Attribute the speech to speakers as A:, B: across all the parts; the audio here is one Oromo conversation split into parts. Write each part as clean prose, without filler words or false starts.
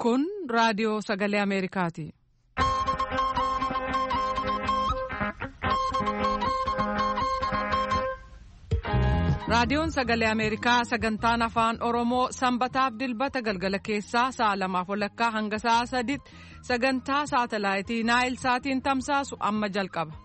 A: Kun raadiyoo sagalee Ameerikaati. Raadiyoon sagalee Ameerikaa sagantaan afaan Oromoo sanbataaf dilbata galgala keessaa sa'a 2:00 hanga sa'a 3:00 sagantaa saatalaayitii Naayil Saatiin tamsaasu amma jalqaba.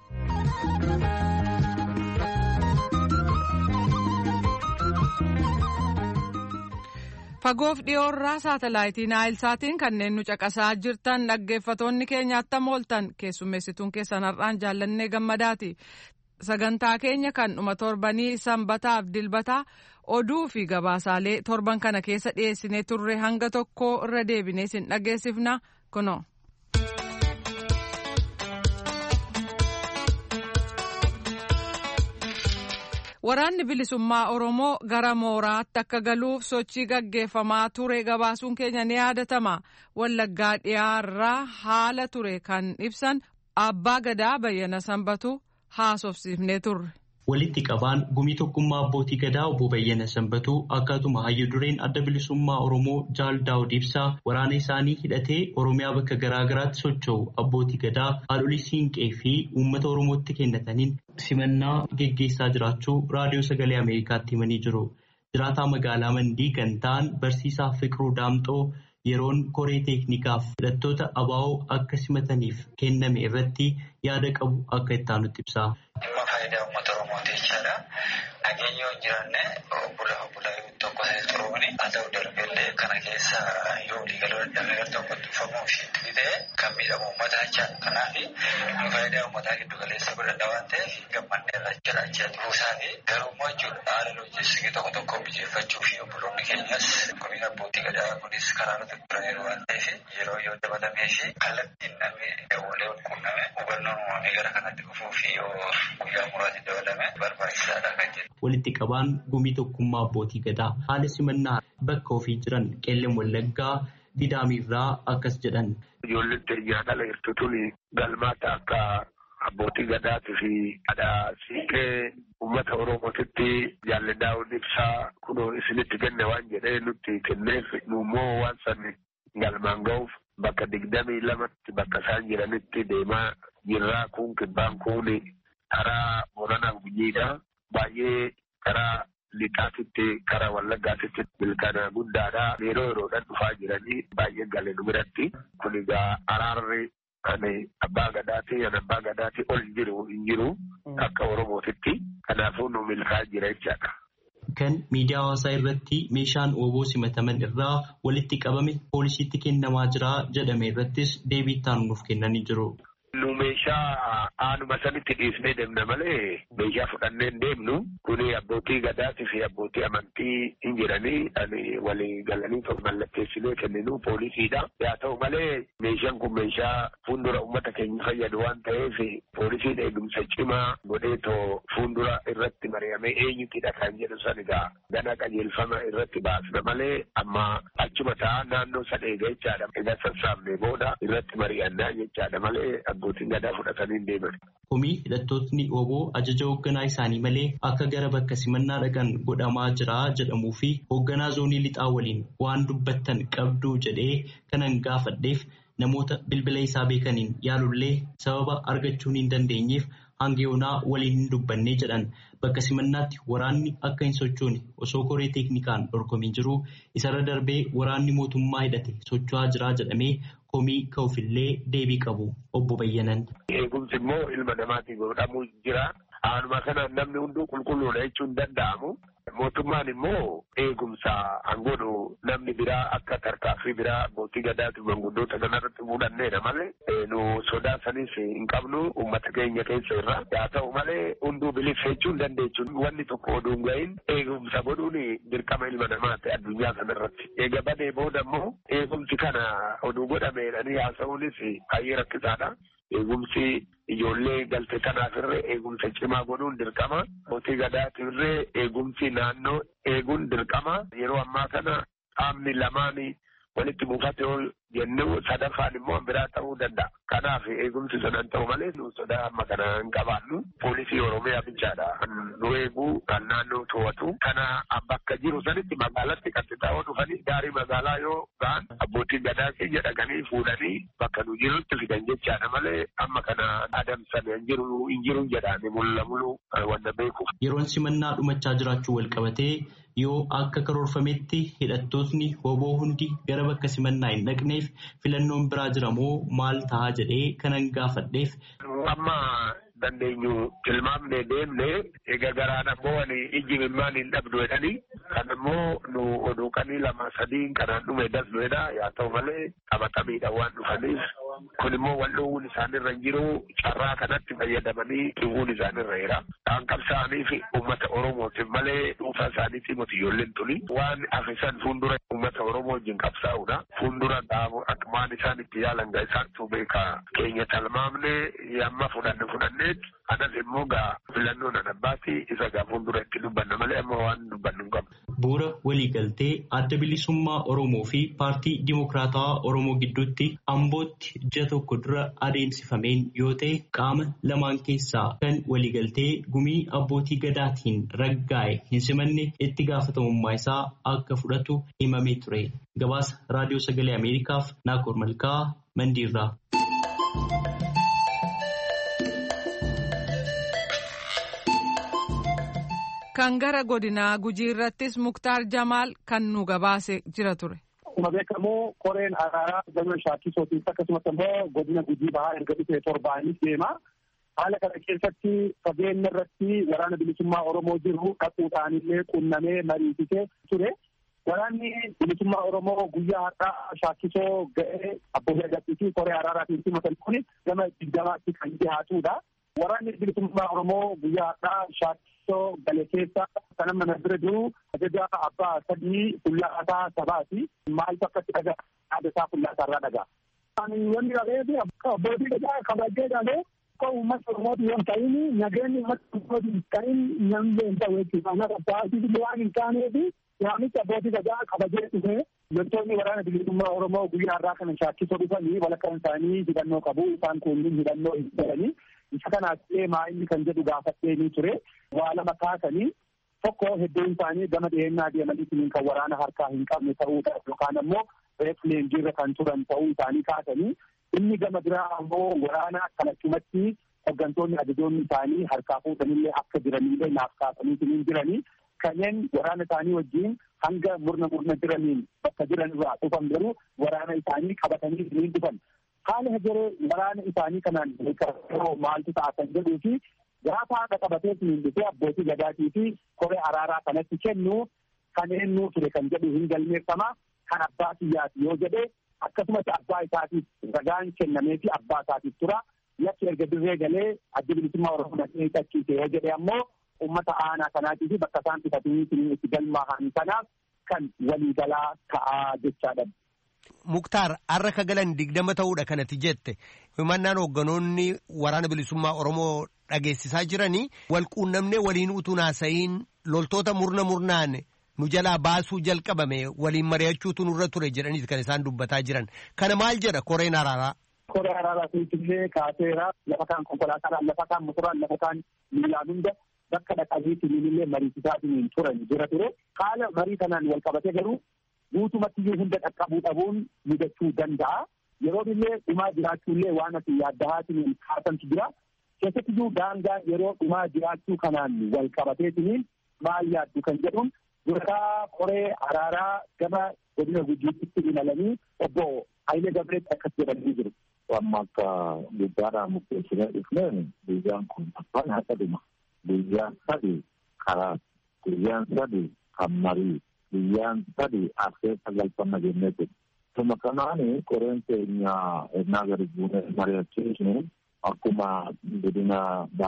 A: Fagoof dhiyoorraa saatalaayitii Naayil Saatiin kanneen nu caqasaa jirtan dhaggeeffatoonni keenya attam ooltan keessummeessituun keessan har'aan jaallannee gammadaati. Sagantaa keenya kan dhuma torbanii sanbataaf dilbataa oduu fi gabaasaalee torban kana keessa dhiyeessinee turre hanga tokko irra deebinee sin dhageessifna kunoo. Waraanni bilisummaa Oromoo gara mooraatti akka galuuf sochii gaggeeffamaa ture gabaasuun keenya ni yaadatama. Wallaggaa dhiyaarraa haala ture kan ibsan Abbaa Gadaa Bayyana Sanbatu haasofsiifnee turre.
B: Walitti qabaan gumii tokkummaa abbootii gadaa obbo Bayyana Sanbatuu akkatuma hayyu dureen adda bilisummaa Oromoo Jaal Daawud Ibsaa waraana isaanii hidhatee Oromiyaa bakka garaagaraatti socho'u abbootii gadaa haadholii siinqee fi uummata Oromootti kennataniin simannaa geggeessaa jiraachuu raadiyoo sagalee Ameerikaatti himanii jiru. Jiraataa magaalaa Mandii kan ta'an barsiisaa Fiqiruu Daamxoo yeroon koree teeknikaaf hidhattoota ABO akka simataniif kenname irratti yaada qabu akka itti aanutti ibsa.
C: Nageenya yoo jiraanne bulaa tokko turuuni haa ta'u darbeellee kana keessa yoo waliigaluu danda'ame tokkotti dhufamuu fi ta'e kan miidhamu uummataa jecha kanaaf faayidaa uummataa giddu galeessa godhadha waan ta'eef gammannee irra jiraachaa turuusaa fi garummaa jechuudha haala loojiistikii tokko mijeeffachuu fi obboloonni keenyas gumiin abbootii gadaa kunis karaa irratti turaniiru waan ta'eef yeroo yoo dabalamee fi kallattiin namni walii wal quunname hubannoon uumamee gara kanatti dhufuu fi yoo guyyaa muraasni dabalame barbaachisaadha kan jedhu.
B: Walitti qabaan gumii tokkummaa abbootii gadaa haala simannaa bakka ofii jiran Qeellam Wallaggaa Didaamirraa akkas jedhan.
D: Ijoolleen teenyaa dhala hirtutuun galmaata akka abbootii gadaatii fi haadha siiqee uummata Oromootitti Jaal Daawud Ibsaa kunoo isinitti kenne waan jedhee nutti kenneef immoo waan sanni galmaan ga'uuf bakka 22tti bakka isaan jiranitti deemaa jirraa kun kibbaan kun karaa Booranaa Gujiidha. Baay'ee karaa lixaatitti karaa Wallaggaatitti bilkaana guddaadha. Yeroo yeroodhaan dhufaa jiranii baay'ee galee nu biratti. Kun egaa araarri ani abbaa gadaati ol hin jiru akka Oromootitti. Kanaafuu nu milkaa jira jechaadha.
B: Kan miidiyaa hawaasaa irratti meeshaan oboo simataman irraa walitti qabame poolisiitti kennamaa jira jedhame irrattis deebii itti nuuf kennanii jiru.
D: Nu meeshaa aanuma sanitti dhiisnee deemna malee meeshaa fudhannee deemnu kuni abbootii gadaatii fi abbootii amantii hin jiranii ani walii galanii tokko mallatteessinee kenninu poolisiidha. Yaa ta'u malee meeshaan kun meeshaa fuuldura uummata keenya fayyadu waan ta'eef poolisiin eegumsa cimaa godheetoo fuuldura irratti mari'amee eenyutidha kan jedhu san egaa gana qajeelfama irratti baasna malee amma achuma ta'a naannoo san eega jechaadha. Egaa sassaabnee booda irratti mari'annaa jechaadha malee abbootiin gadaa fudhatanii deeman.
B: Komii hidhattootni oboo ajaja hoogganaa isaanii malee akka gara bakka simannaa dhaqan godhamaa jira jedhamuu fi hoogganaa zoonii lixaa waliin waan dubbattan qabduu jedhee kanan gaafadheef namoota bilbila isaa beekaniin yaalullee sababa argachuu hin dandeenyeef hanga yoonaa waliin hin dubbannee jedhan. Bakka simannaatti waraanni akka hin sochoone osoo koree teeknikaan dorgomin jiru isarra darbee waraanni mootummaa hidhate socho'aa jira jedhamee komii ka'uufillee deebii qabu obbo Bayyanan.
D: Eegumsi immoo ilma namaatiin godhamuu jira. Aanuma kanaan namni hunduu qulqulluudha jechuun danda'amu. Mootummaan immoo eegumsa hangoodhu namni biraa akka tarkaaffii biraa abbootii gadaatii manguddoota kanarratti fuudhanneedha malee nu sodaa sanis hin qabnu uummata keenya keessa irraa. Yaa ta'u malee hunduu bilisa jechuun dandeechuun wanni tokko oduu hin gahin eegumsa godhuun dirqama ilma namaati addunyaa kanarratti. Eega badee booda immoo eegumsi kana oduu godhameedhanii haasa'uunis baay'ee rakkisaadha. Eegumsi ijoollee galte kanaaf irree eegumsa cimaa godhuun dirqama. Abbootii gadaatiif irree eegumsi naannoo eeguun dirqama. Yeroo ammaa kana qaamni lamaan walitti buufate jennuu sadaffaan immoo biraa ta'uu danda'a. Kanaaf eegumsi sadan ta'u malee nu sodaa amma kana hin qabaannu. Poolisii Oromiyaa bichaadha. Nu eeguu kan naannoo to'atu. Kana bakka jiru sanitti magaalatti kan taa'oo dhufanii gaarii magaalaa yoo ga'an abbootiin gadaa keenya dhaqanii fuudhanii bakka nu jirutti fidan jechaadha malee amma kana adamsan hin jiru jedhaani mul'amulu wanta beekuuf.
B: Yeroon simannaa dhumachaa jiraachuu wal qabatee yoo akka karoorfametti hidhattootni woboo hundi gara bakka simannaa hin dhaqneef filannoon biraa jira moo maal ta'a jedhee kanan gaafadheef.
D: Amma dandeenyu tilmaamnee deemnee egaa garaan ammoo ijji mimmaan hin dhabdu jedhanii kan ammoo nu oduuqanii 2-3 kanaan dhume dasnuedha yaa ta'u malee qabatamiidha waan dhufaniif kun immoo wal dhoowwuun isaanirra hin jiru carraa kanatti fayyadamanii dhiwuun isaanirra jira. Kan qabsaa'aniif uummata Oromootiif malee dhuunfaa isaaniitii miti ijoolleen tuni waan afisan fuuldura uummata Oromoo wajjin qabsaa'uudha. Fuuldura akmaan isaan itti yaalan gaa isaantu beeka keenya tilmaamne yamma fudhanneet anas immoo gaa filannoon adabbaati isa gaa fuuldura itti dubbanna malee amma waan dubbannu hin qabnu.
B: Bu'uura waliigaltee adda bilisummaa Oromoo fi paartii Dimokiraatawaa Oromoo gidduutti Ambootti ji'a tokko dura adeemsifameen yoo ta'e qaama lamaan keessaa kan waliigaltee gumii abbootii gadaatiin raggaa'e hin simanne itti gaafatamummaa isaa akka fudhatu himamee ture. Gabaasa Raadiyoo Sagalee Ameerikaaf Naakoor Malkaa Mandiirraa.
A: Kan gara godinaa Gujii irrattis Muktaar Jamaal kan nu gabaase jira ture.
E: Akkuma beekamu koreen araaraa gama shaakkisootiin akkasumas immoo godina Gujii bahaa erga dhufee torbaanis deema. Haala kana keessatti fageenya irratti waraana bilisummaa Oromoo jiru dhaquudhaan illee qunnamee mariisisee ture. Waraanni bilisummaa Oromoo guyyaa har'aa shaakkisoo ga'ee abbootii gadii fi koree araaraatiin simatan kun gama 20tti kan dhiyaatudha. Waraanni bilisummaa Oromoo guyyaa har'aa shaakkisoo gale keessa kan amma na bira jiru ajaja abbaa sadii fuullaasaa sabaati. Maal akkatti dhagaa aadasaa fuullaasaa irraa dhagaa. Wanni dhabeefi abbootii gadaa kabajee dhalee akka uummata Oromooti yoo ta'in nageenyi uummata Oromooti hin ta'in namni hin ta'u jechuudha. Kana qabsaa'aatiif waan hin taaneefi yaamicha abbootii gadaa kabajee dhufe loltoonni waraana bilisummaa Oromoo guyyaa har'aa kana shaakkisoo dhufanii walakkaan isaanii hidhannoo qabu. Isaan kunniin hidhannoo hin jedhanii. Isa kanaas maa'inni kan jedhu gaafadhee ni ture. Waa lama kaasanii tokko hedduun isaanii gama dhiyeenyaa deemanii kan waraana harkaa hin qabne ta'uudha yookaan ammoo reefu leenjiirra kan turan ta'uu isaanii kaasanii inni gama biraa ammoo waraana kalachumatti hooggantoonni ajajoonni isaanii harkaa fuudhanillee akka jiranillee naaf kaasanii jiranii kanneen waraana isaanii wajjin hanga murna jiraniin bakka jiran irraa dhufan garuu waraana isaanii qabatanii ni dhufan. Haala hegeree waraana isaanii kanaan maaltu ta'a kan jedhuu fi gaafa haadha qabatee dhufee abbootii gadaatii fi koree araaraa kanatti kennu kan eenyu ture kan jedhu hin galmeeffama kan abbaa kiyyaati yoo jedhe akkasumas abbaa isaatiif ragaan kennamee fi abbaa isaatiif tura yakki erga dirree galee adda bilisummaa Oromoo naqee tachiise yoo jedhe ammoo uummata aanaa kanaatii fi bakka isaan fitatanii itti galmaa'an kanaaf kan waliigalaa ta'aa jechaadha.
F: Muktaar har'a ka galan 20 ta'uudha kanatti jette himannaan hoogganoonni waraana bilisummaa Oromoo dhageessisaa jiranii wal quunnamnee waliin utuu naasa'iin loltoota murnaan nu jalaa baasuu jalqabame waliin mari'achuutu nurra ture jedhaniiti kan isaan dubbataa jiran. Kana maal jedha koreen araaraa?
E: Koree araaraa illee kaaseera lafa kaan konkolaataadhaan lafa kaan motoraan lafa kaan miilaan hunda bakka dhaqaniitiin illee mariisisaatiin turan jira ture. Haala marii kanaan wal qabate garuu guutumatti hunda dhaqqabuu dhabuun mudachuu danda'a. Yeroo illee dhumaa jiraachuullee waan ati yaaddahaatiin kaasantu jira. Keessattuu daangaa yeroo dhumaa jiraachuu kanaan wal qabateetiin maal yaaddu kan jedhuun durataa koree araaraa gama godina Gujiitti imalanii obbo Hayilee Gabreetti akkas jedhanii jiru.
G: Amma akka guddaadhaan murteessinee dhufneen guyyaan kun afaan haadha guyyaan sadii karaa guyyaan sadii kan marii guyyaan sadii afee sagalfama jennee jiru. Tuma kanaani koreen keenya ennaa gadi buunee mari'achiisnu akkuma godina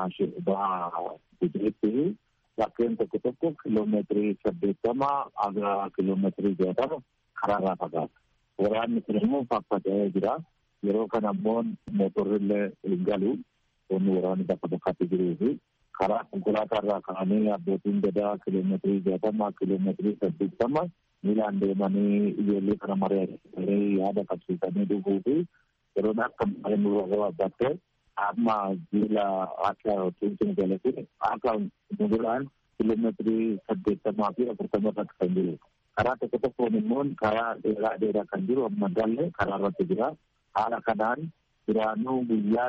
G: bahaa Gujiitti bakkeen tokko kiloomeetirii 80 aga kiloomeetirii 60 karaarraa fagaata. Waraanni kun immoo faffatee jira. Yeroo kana immoo mootorrillee hin galu. Wanni waraanni bakka bakkatti jiruu fi karaa konkolaataarraa ka'anii abbootiin gadaa kiiloomeetirii 60 kiiloomeetirii 80 miilaan deemanii ijoollee kana mari'atanii yaada qabsiisanii dhufuu fi yeroon akka malee nurra gabaabbattee amma jiila akka tuutiin galate akka muduraan kiiloomeetirii 80 fi 40 irratti kan jiru. Karaa tokkoon immoo karaa dheeraa kan jiru amma galle karaa irratti jira. Haala kanaan duraanuu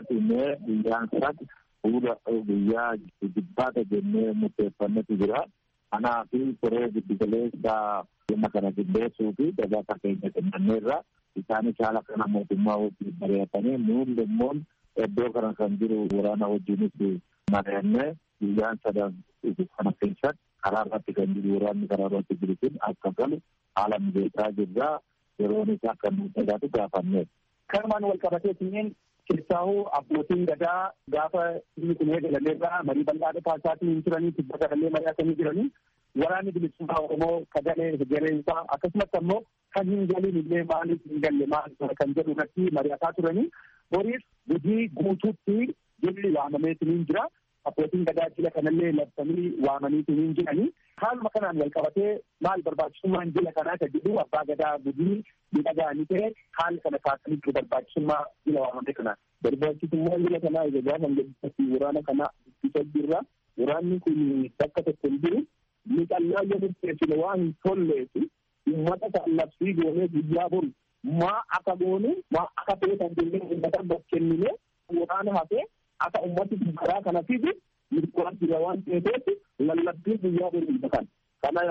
G: guyyaan sadii fuula guyyaa jibbaata jennee murteeffannetu jira. Kanaa fi koree giddugaleessa dhimma kana qindeessuu fi gabaasa keenya kennameerra isaanis haala kana mootummaa wajjin mari'atanii nuun immoo iddoo kana kan jiru waraana wajjinis mari'annee guyyaan sadan kana keessatti karaa irratti kan jiru waraanni karaa irratti jiru kun akka galu haala mijeessaa jirra. Yeroon isaa akka nuuf tagaatu gaafanneef.
E: Kanumaan wal qabateetiin keessaahu abbootiin gadaa gaafa inni kun eegalameerraa marii bal'aadha taasisaatiin turanii tibbata illee mari'atanii jiranii waraanni bilisummaa Oromoo kagalee hegereensaa akkasumas ammoo kan hin galin illee maaliif hin galle maal kan jedhu irratti mari'ataa turanii boriif Gujii guutuutti jilli waamameetiin jira. Abbootiin gadaa jila kanallee labsanii waamaniitiin jiranii. Haaluma kanaan wal qabatee maal barbaachisummaan jila kanaa kan jedhu abbaa gadaa Gujii miidhagaanii ta'e haala kana kaasanii jiru barbaachisummaa jila waamamee kanaa. Barbaachisummaan jila kanaa egaa kan jedhu waraana kana ittisa jirra. Waraanni kun bakka tokko hin jiru. Miidhannaa yoo murteessine waan hin tolleefi uummata kan labsii goonee guyyaa bori maa akka goone maa akka ta'e kan jennee uummata bakkennine waraana hafee akka ummati karaa kana fidu mirgaan jira waan ta'eef lallabbii guyyaa bori kan kana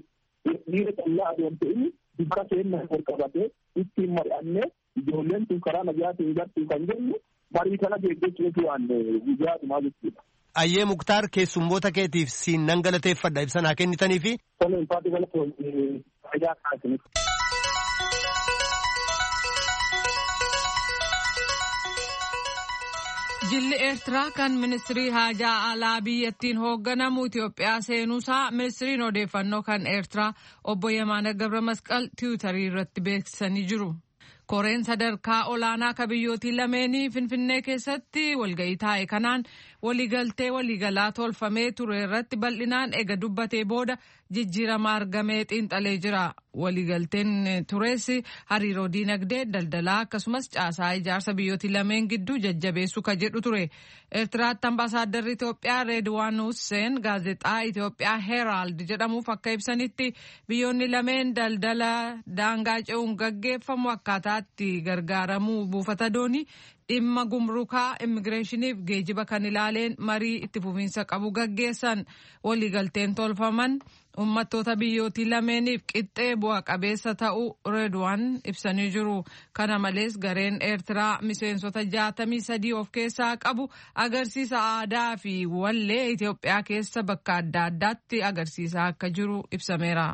E: dhiira callaa adeemte inni dibara keenya ol qabatee ittiin mari'annee ijoolleen tun karaa nagaatiin gartuu kan jennu marii kana geggeessuutu waan guyyaa dhumaa jechuudha.
F: Ayyee Muktaar keessummoota keetiif siin nan galateeffadha ibsa naa kennitanii fi.
E: Toleen faati galatoon fayyaa kaasiniif.
A: Jilli Eertiraa kan ministirii haajaa alaa biyyattiin hoogganamu Itoophiyaa seenuusaa ministiriin odeeffannoo kan Eertiraa obbo Yemaana Gabra-Masqal tiwiitarii irratti beeksisanii jiru. Koreen sadarkaa olaanaa ka biyyootii lameenii Finfinnee keessatti walga'ii taa'e kanaan waliigalaa tolfamee ture irratti bal'inaan ega dubbatee booda jijjiirama argamee xiinxalee jira. Waliigalteen tures hariiroo diinagdee daldalaa akkasumas caasaa ijaarsa biyyootii lameen gidduu jajjabeessuu ka jedhu ture. Eertiraatti ambaasaaddarri Itoophiyaa Reedwaan Husseen gaazexaa Itoophiyaa Heeraald jedhamuuf akka ibsanitti biyyoonni lameen daldala daangaa ce'uun gaggeeffamu akkaataatti gargaaramuu buufata doonii dhimma gumrukaa immigireeshiniif geejiba kan ilaaleen marii itti fufiinsa qabu gaggeessan. Waliigalteen tolfaman uummattoota biyyootii lameeniif qixxee bu'a qabeessa ta'uu Reedwaan ibsanii jiru. Kana malees gareen Eertiraa miseensota 63 of keessaa qabu agarsiisa aadaa fi wallee Itoophiyaa keessa bakka adda addaatti agarsiisaa akka jiru ibsameera.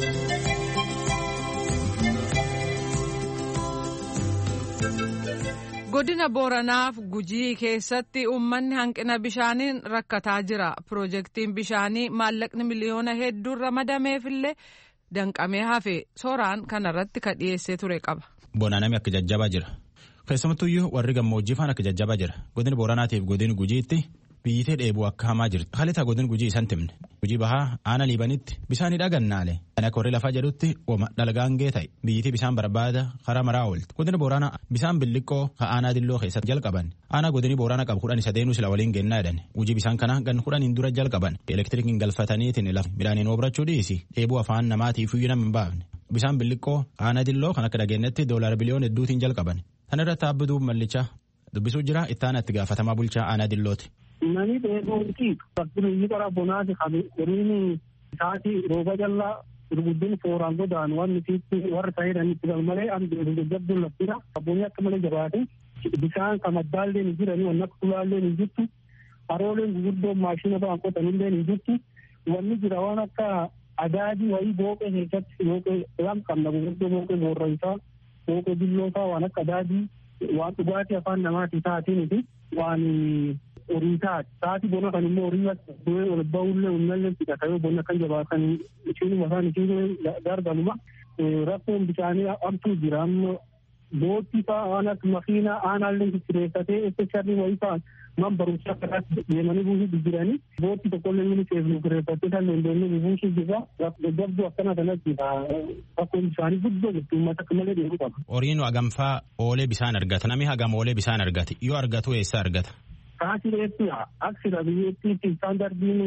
A: Godina Booranaaf Gujii keessatti uummanni hanqina bishaaniin rakkataa jira. Piroojeektiin bishaanii maallaqni miliyoona hedduun ramadameefillee danqamee hafe. Sooraan kanarratti ka dhiyeessee ture qaba.
H: Boonanami akka jajjabaa jira. Keessumattuyyuu warri gammoojjii faan akka jajjabaa jira. Godina Booranaatiif godina Gujiitti biyyitee dheebuu akka hamaa jirti. Haalli godina Gujii isaan timne. Gujii bahaa aana liibanitti bisaanii dhagannaale. Kan akka warri lafaa jedhutti ooma dhalgaangee ta'e biyyitii bisaan barbaada karaa maraa oolti. Godina Booranaa bisaan billiqqoo aanaa dilloo keessatti jalqaban. Aanaa godini Booranaa qabu 13 sila waliin gennaa jedhan. Gujii bisaan kana gan 10 dura jalqaban. Elektirikiin galfataniitiin lafa midhaaniin obrachuu dhiisi. Dheebuu afaan namaatiif iyyuu nama hin baafne. Bisaan billiqqoo aanaa dilloo kan akka dhageenyetti doolaara biliyoona hedduutiin jalqaban. Kana irratti abbituu mallichaa dubbisuu jira ittaana itti gaafatamaa bulchaa aanaa dillooti.
E: Nani dheebuuti fakkiin qara bonaati qabu qoriin isaati rooba jallaa gurguddin fooraan godaan waan nuti warra ta'edhaan itti galmalee an jajjabduun laftira abboonni akka malee jabaate bishaan kamaddaallee ni jiranii waan akka tulaallee ni jirtu harooleen gurguddoon maashina ba'an qotanillee ni jirtu wanni jira waan akka adaadii wayii booqee keessatti booqee waan qabna gurguddoo booqee boorraysaa booqee billoosaa waan akka adaadii waan dhugaatii afaan namaatii taatiin waan horii taati bona kan immoo horii du'ee ol ba'ullee uummallee fidhatanii bona kan jabaatan ishiinuma isaan ishiin gargaaruma rakkoon bishaanii amtuu jira amma bootti fa'aa aanas makiinaa aanaallee kireeffatee especially wayii fa'aa man barumsaa kanaatti deemanii buusuu jiranii bootti tokkollee UNICEF nu kireeffatee kan dandeenye buusuu jirra gaggabduu akkana kanatti akkuma isaanii guddoo jirtu uummata akka malee deemuu qaba.
H: Horiin hagamfaa oolee bisaan argata namni hagam oolee bisaan argate yoo argatu eessa argata?
E: Kaasireetti aksira biyyattiitti istaandardiin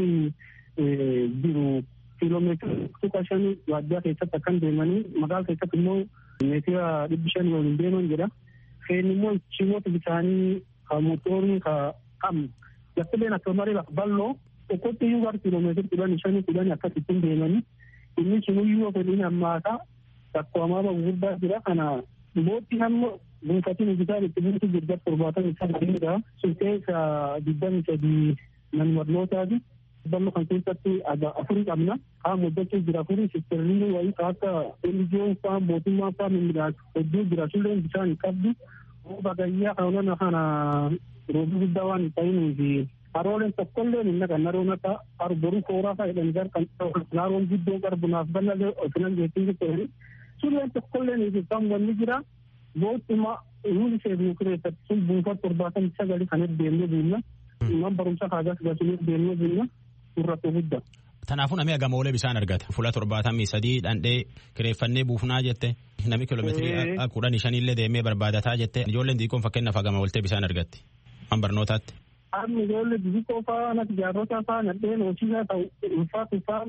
E: jiru kiiloomeetira 5,000 waajjira keessatti akkan deemanii magaalaa keessatti immoo meetira 500 waliin deeman jedha. Feen immoo cimoota bisaanii ka mootorii ka qabnu laftileen akka marii lafa bal'oo tokkotti iyyuu gara kiiloomeetira 15 akkasittiin deemanii inni sunuyyuu fedhiin hammaataa rakkoo hamaama gurguddaa jira kana bootti hamma buufatiin hojjetaan itti bultu jirga 70 sun keessa 23 nan barnootaati. Ballo kan keessatti afurii qabna qaama hojjechuu jira afurii sistirriin wayii akka NGO'n fa'aa mootummaan fa'aa mimmiidhaas hedduu jira sulleen bishaan qabdu bagayyaa kanona kana roobii guddaa waan hin ta'inii fi harooleen tokkollee minna kan naroon akka arboruu kooraa fa'a jedhan gar kan naroon guddoo qarbunaaf bal'alee ofinan jechuun jechuun sulleen tokkollee ni jirtan wanni jira boottuma UNICEF nu kireeffatti sun buufata 79 kan deemnee buunna man barumsa kaagas gasuun deemnee buunna surrattuu guddaa.
H: Kanaafuu namni hagamoolee bishaan argata. Fuula 73 dhandhee kireeffannee buufnaa jette. Namni kiiloomeetirii 15 illee deemee barbaadataa jette. Ijoolleen xixiqqoon fakkeenyaaf hagama ooltee bishaan argatti. Man barnootaatti.
E: Amma ijoollee xixiqqoo fa'aa natti jaarrota fa'aa nadheen hojiisaa ta'u ulfaa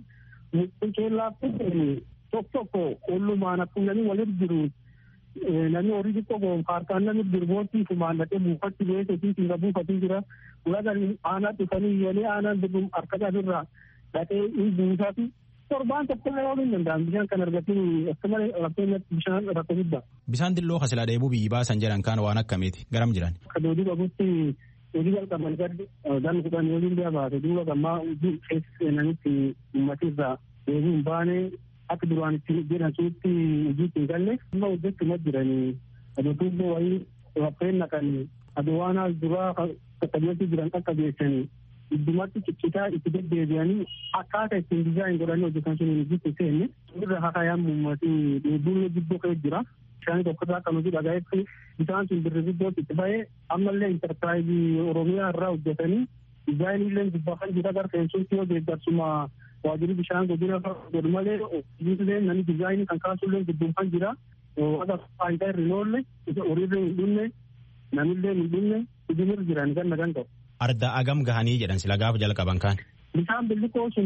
E: keellaatti tokko ollumaan akkuma namni walitti jiru. Namni horii xiqqoo harkaan namni dirboottii fumaan nadhee buufatti beeketii fiiga buufatii jira. Ulaganii aanaa dhufanii iyyanii aanaan dirbuun harka qabirraa. Dhaqee buusaati torbaan tokko ooluu hin danda'an bishaan kan argatiin akka malee rakkootti bishaan rakkoo guddaa.
H: Bishaan dilloo kasilaa dheebuu biyyi baasan jedhan kaan waan akkamiiti garam jiran.
E: Akka doodii qabutti hojii jalqaban gaddi gan kudhan waliin biyya baate duuba gammaa hojii keessa seenanitti uummatirraa deebii hin baane akka duraan itti jedhan suutti hojii hin galle amma hojjechuma jiranii adotuubboo wayii rakkeen naqanii adowaanaas duraa qaqqabeetti jiran qaqqabeessanii. Iddumatti ciccitaa itti deddeebi'anii akkaataa ittiin dizaayin godhanii hojjetan sun hojjetu seenne irra hakaayaan uummatii dheebuun guddoo ka'ee jira. Bishaan tokkorraa kan hojii dhagaa'etti bishaan sun birri guddootti itti ba'ee ammallee intarpiraayizii Oromiyaa irraa hojjetanii dizaayin illee gubbaa jira gara seensuutti yoo deeggarsuma waajjirri bishaan godina godhu malee hojiilee namni dizaayinii kan kaasullee gudduunfan jira. Akka faayidaa irra hin oolle horiirra hin dhumne namillee hin dhumne hojiirra jiran ganna gan ta'u.
H: Arda agam gahanii jedhan sila gaafa jalqaban kaan.
E: Bishaan billikoo sun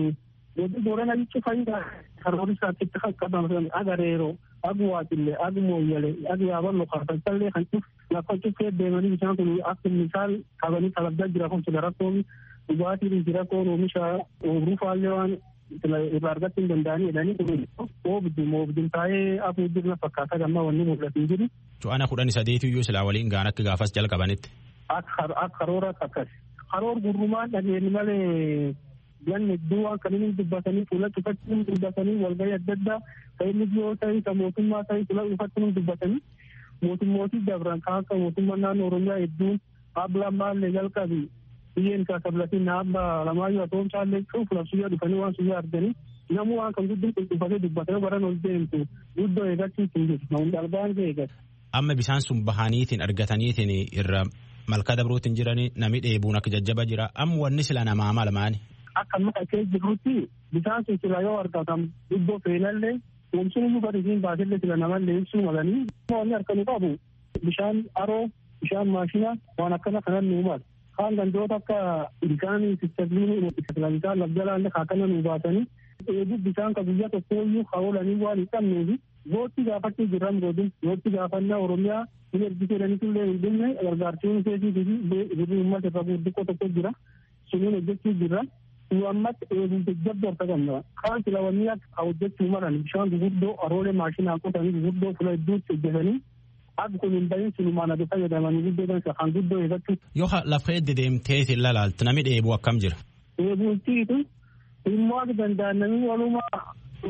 E: boorana jechuun fayyidaa karoora isaatti qaqqabaman agareeroo agu waatillee agu mooyyalee agu yaaballo kartallee kan lafa cufee deemanii bishaan kun akka misaal qabanii kalabdaa jira kun sila rakkoon dhugaatiin jira kun oomisha oobruu faallee waan irraa argachuu hin danda'anii jedhanii kun oobdum taa'ee afur jirna fakkaata gammaa wanni mul'atu jiru.
H: Cu'ana 13 iyyuu silaa waliin gaan akka gaafas jalqabanitti.
E: Akka karoora akkas karoor gurrumaan dhageenye malee ganni iddoo waan kan inni dubbatanii fuula cufatti dubbatanii walgahii adda addaa ta'inni yoo ta'e kan mootummaa ta'e fuula cufatti dubbatanii mootummootii dabran kan akka mootummaa naannoo Oromiyaa hedduun dhaabbilaan maallee jalqabi biyyeen isaa sablatiin dhaabba lamaayyuu atoomsaallee cuuf labsiyyaa dhufanii waan suyyaa arganii namuu waan kan guddin qulqulfatee dubbatanii baran ol deemtu guddoo eeggachiisu jiru namoonni dhalbaan eeggatu.
H: Amma bishaan sun bahaniitiin argataniitiin irra malkaa dabruutiin jiranii namni dheebuun akka jajjaba jira amma wanni sila namaa malmaani.
E: Akka muka kee jirutti bishaan sun sila yoo argatan iddoo feenallee oomishni iyyuu badisiin baasillee sila namallee ibsuu malanii wanni harkanu qabu bishaan aroo bishaan maashina waan akkana kanan nuu mala kaan gandoota akka bishaan sistabliin bishaan labjalaallee akkana nuu baatanii dheebuu bishaan ka guyyaa tokko iyyuu haolanii waan hin qabneefi gootti gaafachuu jirran godin gootti gaafannaa Oromiyaa hin ergiseedhaniitullee hin dhumne gargaarsiin keesii fi birrii uummata irra guddiqqoo tokko jira suniin hojjechuu jirra nu ammatti dheebuu jajjabdoo harka qabna kaan silawanii akka hojjechuu malan bishaan guguddoo aroolee maashinaan qotanii guguddoo fuula hedduutti hojjetanii akka kun hin bahin sunumaan adu fayyadamanii guddoo dansa kan guddoo eeggachuu. Yoo
H: lafa edde deemteetiin lalaaltu namni dheebuu akkam jira?
E: Dheebuutiitu immoo akka danda'an namni walumaa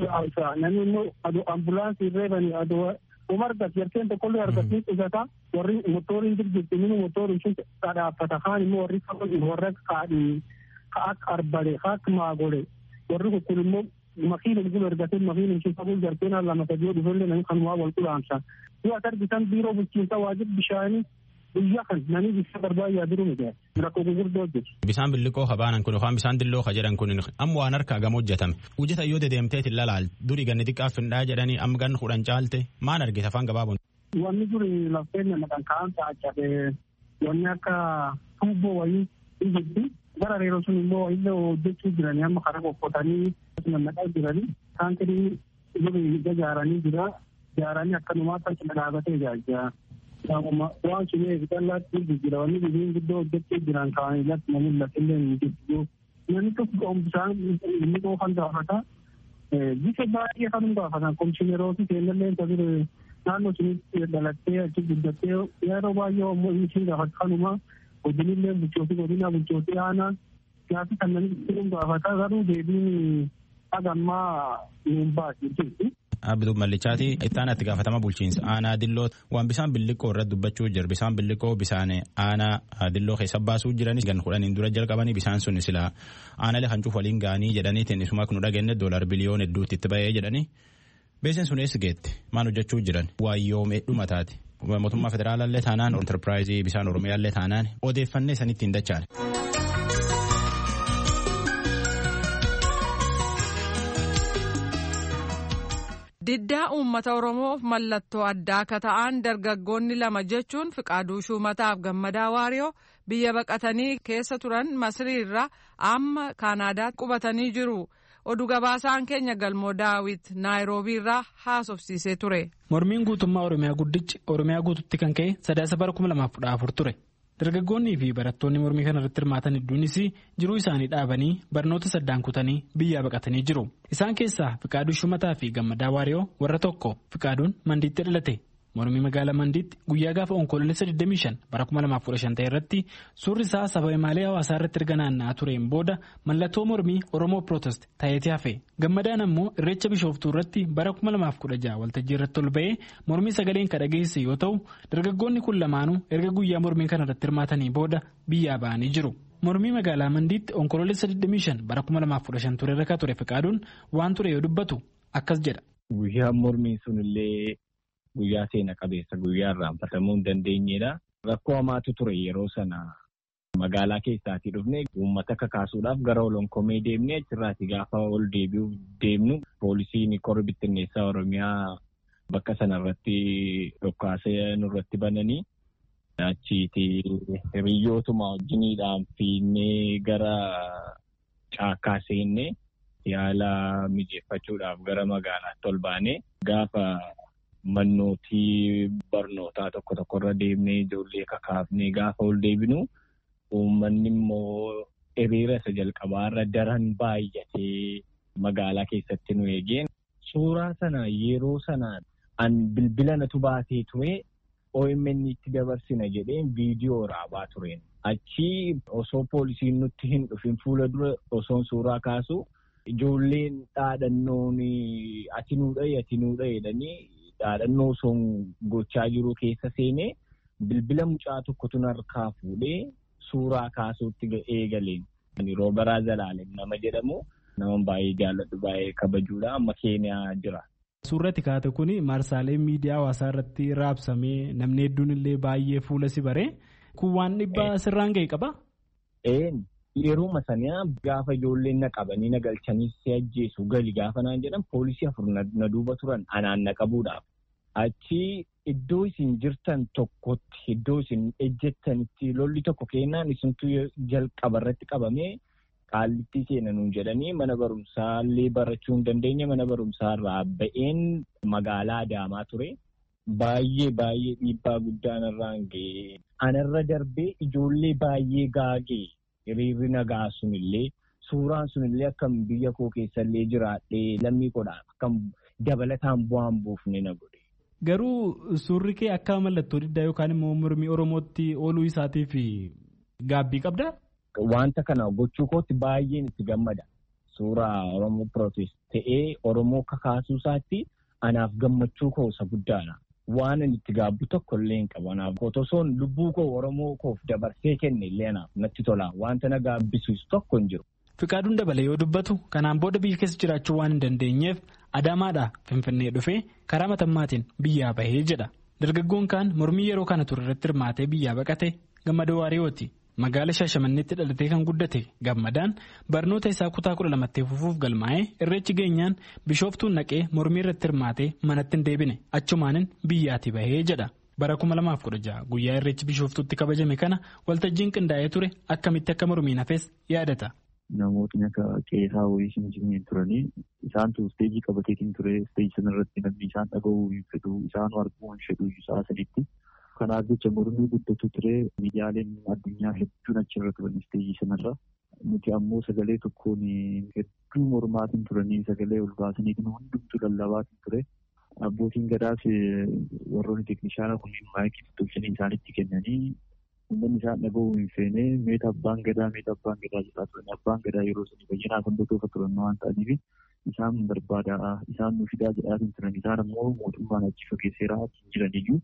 E: namni immoo ambulaansii reebanii aduu umargat yarkeen tokkollee argatiin qusata warri motoriin jirti minu motoriin sun dhadhaabbata kaan immoo warri warra kaadhii ka akka arbale ka akka maagole warri kun immoo makiinum kun ergateen makiinum keessaa garteen lama sadii dhufellee namni kan waa wal qulaamsa. Yoo as argitan biiroo bulchiinsa waajjira bishaanii biyya kan namni bisa barbaayaa jiru miti rakkoo gurguddoo hojjetu.
H: Bisaan billiqoo habaanan kun yookaan bisaan dilloo jedhan kun amma waan harkaa gama hojjetame. Hojjeta yoo dedeemteet hin lalaal durii ganni xiqqaaf findhaa jedhanii amma ganni 10 caalte maan argite afaan gabaabun.
E: Wanni duri lafteen maqaan kaan taa'achaa wanni akka tuubboo wayii ijjitti gara reeroo sun immoo illee hojjechuu jiranii amma karaa qoqqootanii naqaa jiranii taankirii duri ijaaranii jira ijaaranii akkanumaa kan cina dhaabatee ijaajjaa. Waan sun eegalaatti jira wanni biyyiin guddoo hojjechuu jiran kaanii latti namni laftillee hin jirtu. Namni tokko bishaan inni qoofan gaafata. Bisa baay'ee kan gaafatan komishinerooti seenallee tajaajila naannoo sunitti dhalattee achi guddattee yeroo baay'ee ammoo inni gaafata kanuma godinillee bulchootii godina bulchootii aanaa gaafi kan namni gaafata garuu deebiin hagammaa nuun baasi jirti.
H: Abduu Mallichaati ittaan itti gaafatama bulchiinsa aanaa dilloo waan bisaan billiqoo irratti dubbachuu jira bisaan billiqoo bisaan aanaa dilloo keessa baasuu jiranis gan 10 dura jalqabanii bisaan sun sila aanaalee kan cuuf waliin ga'anii jedhaniitiin isuma kun dhageenye $1 biliyoon hedduutti itti ba'ee jedhanii beeseen sun eessi geetti maan hojjechuu jiran waayyoomee dhumataati mootummaa federaalaallee taanaan enterpiraayizii bisaan oromiyaallee taanaan odeeffannee sanitti hin dachaane.
A: Diddaa uummata Oromoof mallattoo addaa akka ta'an dargaggoonni 2 jechuun Fiqaaduu Shumataaf Gammadaa Waariyoo biyya baqatanii keessa turan Masriirraa amma Kaanaadaatti qubatanii jiru. Oduu gabaasaan keenya Galmoo Daawit Naayiroobiirraa haasofsiisee ture.
I: Mormiin guutummaa Oromiyaa guddichi Oromiyaa guututti kan ka'e 3/2014 ture. Dargaggoonnii fi barattoonni mormii kana irratti hirmaatan hedduunis jiruu isaanii dhaabanii barnoota saddaan kutanii biyyaa baqatanii jiru. Isaan keessaa Fiqaaduu Shumataa fi Gammadaa Waariyoo warra tokko. Fiqaaduun Mandiitti dhalate. Mormii magaalaa Mandiitti guyyaa gaafa onkoloolessa 25/2015 ta'e irratti suurri isaa sababa maalii hawaasaa irratti erga naanna'aa tureen booda mallattoo mormii Oromoo Protest ta'eeti hafe. Gammadaan ammoo Irreecha Bishooftuu irratti bara 2016 waltajjii irratti ol ba'ee mormii sagaleen kan dhageesse yoo ta'u dargaggoonni kun lamaanuu erga guyyaa mormii kana irratti hirmaatanii booda biyyaa ba'anii jiru. Mormii magaalaa Mandiitti onkoloolessa 25/2015 ture irra ture Fiqaaduun waan ture yoo dubbatu akkas jedha.
G: Guyyaa mormii sunillee guyyaa seena qabeessa guyyaa irraanfatamuu hin dandeenyedha. Rakkoo hamaatu ture yeroo sana magaalaa keessaatii dhufne uummata kakaasuudhaaf gara olonkomee deemnee achirraati gaafa ol deebi'uuf deemnu poolisiin korri bittinneessaa Oromiyaa bakka sanarratti dhokkaasee nurratti bananii achiiti hiriyyootuma wajjiniidhaan fiinnee gara caakkaa seennee yaala mijeeffachuudhaaf gara magaalaatti ol baanee gaafa mannootii barnootaa tokko tokkorra deemnee ijoollee kakaafnee gaafa ol deebinu uummanni immoo hiriira isa jalqabaarra daran baay'atee magaalaa keessatti nu eegeen suuraa sana yeroo sana an bilbila natu baatee ture OMN itti dabarsina jedheen viidiyoo raabaa tureen achi osoo poolisiin nutti hin dhufin fuula dura osoon suuraa kaasu ijoolleen dhaadhannoon ati nuu jedhanii dhaadhannoo son gochaa jiru keessa seenee bilbila mucaa tokkotu harkaa fuudhee suuraa kaasuutti eegaleen. Roobaraa Zalaalem nama jedhamu nama baay'ee jaalladhu baay'ee kabajuudha amma Keeniyaa jira.
I: Suurri kaate kun marsaalee miidiyaa hawaasaa irratti raabsamee namni hedduun illee baay'ee fuula si baree kun waan dhibbaa sirraan ga'e qaba?
G: Yeroo saniyaa gaafa ijoolleen na qabanii na galchanii si ajjeesu gali gaafa naan jedhan poolisii 4 na duuba turan anaan na qabuudhaaf. Achi iddoo isin jirtan tokkotti iddoo isin ejjettanitti lolli tokko kennaan isintu jalqaba irratti qabamee qaallittii seenanuun jedhanii mana barumsaa illee barachuu hin dandeenye mana barumsaa irraa ba'een magaalaa Adaamaa ture. Baay'ee dhiibbaa guddaan irraan ga'ee anarra darbee ijoollee baay'ee gaagee. Hiriirri nagaa sunillee suuraan sunillee akkam biyya koo keessallee jiraadhee lammii godhaan akkam dabalataan bu'aan buufne na godhe.
I: Garuu suurri kee akka mallattoo diddaa yookaan immoo mormii Oromootti ooluu isaatiif gaabbii qabdaa?
G: Wanta kana gochuu kootti baay'een itti gammada. Suuraa Oromoo Protest ta'ee Oromoo kakaasuu isaatti anaaf gammachuu koo isa guddaadha. Waan inni itti gaabbu tokko illee hin qabu. Anaaf qotosoon lubbuu koo Oromoo koof dabarsee kenne illee anaaf natti tola. Wanta na gaabbisiisu tokko hin jiru.
I: Fiqaaduun dabalee yoo dubbatu kanaan booda biyya keessa jiraachuu waan hin dandeenyeef Adaamaadhaa Finfinnee dhufee karaa Matammaatiin biyyaa bahee jedha. Dargaggoon kaan mormii yeroo kana ture irratti hirmaatee biyyaa baqate Gammadaa Waariyooti. Magaala Shaashamanneetti dhalatee kan guddate Gammadaan barnoota isaa kutaa 12tti fufuuf galmaa'ee irreechi geenyaan Bishooftuun naqee mormii irratti hirmaatee manatti hin deebine achumaanin biyyaatii bahee jedha. Bara 2016 guyyaa irreechi Bishooftuutti kabajame kana waltajjiin qindaa'ee ture akkamitti akka mormiin hafes yaadata.
G: Namootni akka qeesaa wayii hin turanii isaantu isteejii qabateetiin ture isteejii sanarratti namni isaan dhaga'uu hin fedhu isaan arguu hin fedhu isaa sadiitti. Kanaaf jecha mormii guddatu ture miidiyaaleen addunyaa hedduun achirra turan isteejii sanarra. Nuti ammoo sagalee tokkoon hedduu mormaatiin turanii sagalee ol baasaniitiin hundumtuu lallabaatiin ture. Abbootiin gadaas warroonni teeknishaana kunniin maayikii tolchanii isaanitti kennanii uummanni isaan dhaga'uu hin feene meeta abbaan gadaa jedhaa turan. Abbaan gadaa yeroo sanii bayyinaa kan tokkofa turan waan ta'aniif isaan barbaadaa isaan nu fidaa jedhaatiin turan. Isaan ammoo mootummaan achi fageesseeraa achi jiraniyyuu.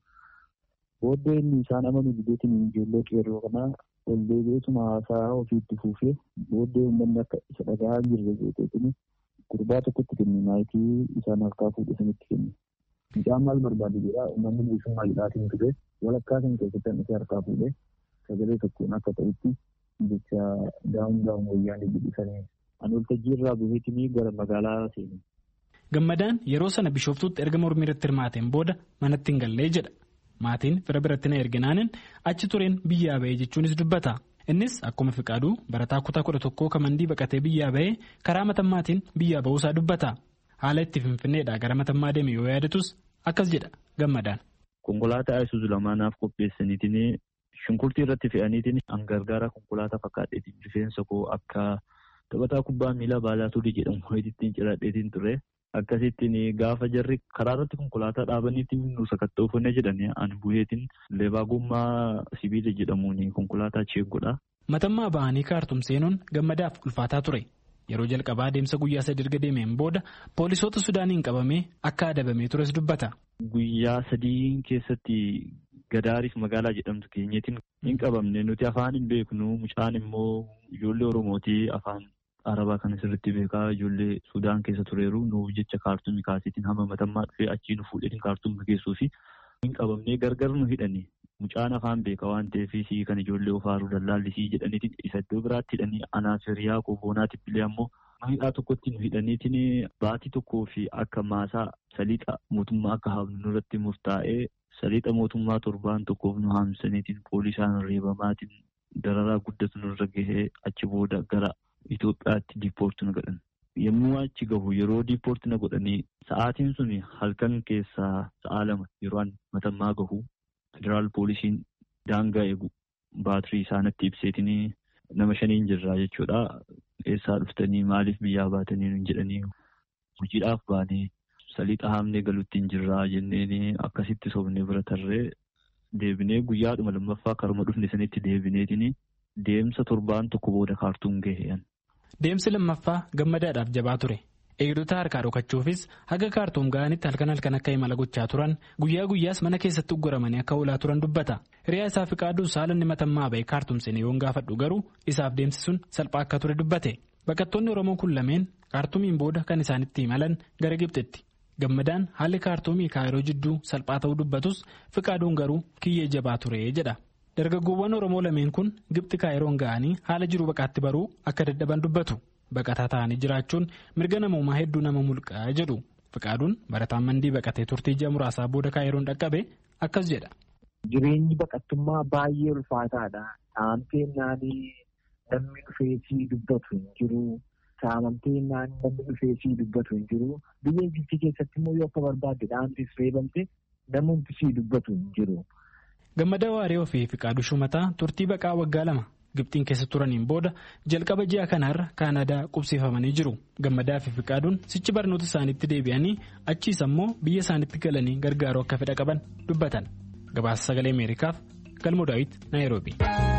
G: Booddee inni isaan amanu biyyootni ijoollee qeerroo kanaa ol deebi'eetuma haasaa ofiitti fuufee booddee uummanni akka isa dhagaa jirre jeeteetini gurbaa tokkotti kenne maayikii isaan harkaa fuudhe sanitti kenne. Mucaan maal barbaade jedhaa uummanni bilisummaa jedhaatiin ture walakkaa kan keessatti hanqisee harkaa fuudhe sagalee tokkoon akka ta'utti jecha daa'uun wayyaanii jedhisanii ani waltajjii irraa bu'eetinii gara magaalaa seene.
I: Gammadaan yeroo sana Bishooftuutti erga mormii irratti hirmaateen booda manatti hin gallee jedha. Maatiin fira biratti na erginaanin achi tureen biyyaa bahee jechuunis dubbata. Innis akkuma Fiqaaduu barataa kutaa 11 kamandii baqatee biyyaa bahee karaa Matammaatiin biyyaa bahuusaa dubbata. Haala itti Finfinneedhaa gara Matammaa deeme yoo yaadatus akkas jedha Gammadaan.
G: Konkolaataa Isuzu lamaanaaf qopheessaniitiin shunkurtii irratti fe'aniitiin hangargaara konkolaataa fakkaatteetiin rifeensa koo akka taphataa kubbaa miilaa baalaa turii jedhamu ittiin ciradheetiin ture. Akkasittiin gaafa jarri karaa irratti konkolaataa dhaabaniitiin nu sakatta'uufannee jedhanii ani bu'eetiin leebaa gommaa sibiila jedhamuun konkolaataa cheeggodha.
I: Matammaa ba'anii Kaartum seenuun Gammadaaf ulfaataa ture. Yeroo jalqabaa deemsa guyyaa 3 erga deemeen booda poolisoota Sudaaniin qabamee akka adabamee tures dubbata.
G: Guyyaa 3 keessatti Gadaariif magaalaa jedhamtu keenyaatiin hin qabamne nuti afaan hin beeknu mucaan immoo ijoollee Oromootii afaan Arabaa kan sirriitti beekaa ijoollee Sudaan keessa tureeru nuuf jecha kaartumii kaasiitiin hamma Matammaa dhufee achii nu fuudheetiin kaartumii geessuu fi hin qabamnee gargar nu hidhanii mucaan afaan beekaa waan ta'eef kan ijoollee ofaaruu dallaallisii jedhaniitiin isa iddoo biraatti hidhanii anaaf hiriyaa kooboonaatiif illee ammoo hidhaa tokkotti nu hidhaniitiin baatii tokkoo fi akka maasaa saliixa mootummaa akka haamnu nurratti murtaa'ee saliixa mootummaa 7 tokkoof nu haamsaniitiin poolisaan reebamaatiin dararaa guddatu nurra gahee achi booda gara Itoophiyaatti diippoortii nu godhan. Yommuu achi gahu yeroo diippoortii na godhanii sa'aatiin sun halkan keessaa sa'a 2 yeroo Matammaa gahu federaal poolisiin daangaa eegu baatirii isaanitti ibseetiin nama 5 jirraa jechuudha. Eessaa dhuftanii maaliif biyyaa baatanii nun jedhanii hojiidhaaf baanee saliixa haamnee galuutti hin jirraa jenneen akkasitti sobnee bira tarree deebinee guyyaadhuma lammaffaa karuma dhufne sanitti deebineetiin deemsa 7 tokko booda Kaartuum gaheen.
I: Deemsi lammaffaa Gammadaadhaaf jabaa ture. Eegdota harkaa dhokachuufis haga Kaartuum ga'anitti halkan akka imala gochaa turan guyyaa guyyaas mana keessatti ugguramanii akka oolaa turan dubbata. Hiriyaa isaa Fiqaaduu saalanni Matammaa ba'ee Kaartuum seenee yoon gaafadhu garuu isaaf deemsi sun salphaa akka ture dubbate. Baqattoonni Oromoo kun lameen Kaartuumiin booda kan isaanitti imalan gara Gibxitti. Gammadaan haalli Kaartuumii Kaayiroo jidduu salphaa ta'uu dubbatus Fiqaaduun garuu kiyyee jabaa ture jedha. Dargaggoowwan Oromoo lameen kun Gibxi Kaayiroon ga'anii haala jiru baqaatti baruu akka dadhaban dubbatu. Baqataa ta'anii jiraachuun mirga namoomaa hedduu nama mulqaa jedhu. Fiqaaduun barataan mandii baqatee turtii ji'a muraasaa booda Kaayiroon dhaqqabe akkas jedha.
E: Jireenyi baqattummaa baay'ee ulfaataadha. Saamteennaan namni dhufeesii dubbatu hin jiru. Saamamteennaan namni dhufeesii dubbatu hin jiru. Biyya Gibxi keessatti immoo yoo akka barbaadde dhaantis reebamte namni sii dubbatu hin jiru.
I: Gammadaa Waariyoo fi Fiqaaduu Shumataa turtii baqaa waggaa 2 Gibxiin keessa turaniin booda jalqaba ji'a kanaarra Kaanadaa qubsiifamanii jiru. Gammadaa fi Fiqaaduun sichi barnoota isaaniitti deebi'anii achiis ammoo biyya isaaniitti galanii gargaaruu akka fedha qaban dubbatan. Gabaasa Sagalee Ameerikaaf Galmoo Daawit Naayiroobii.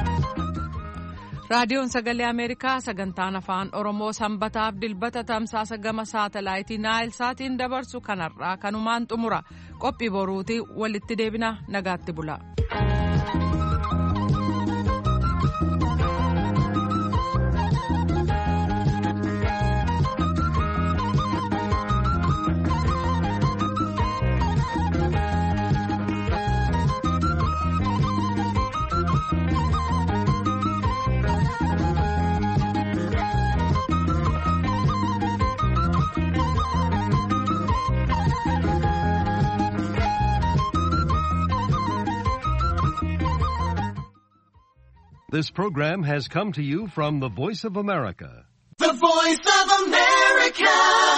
A: Raadiyoon Sagalee Ameerikaa sagantaan afaan Oromoo sanbataaf dilbata tamsaasa gama saatalaayitii Naayilsaatiin dabarsu kanarraa kanumaan xumura. Qophii boruutii walitti deebina nagaatti bula.
J: This program has come to you from the Voice of America.
K: The Voice of America.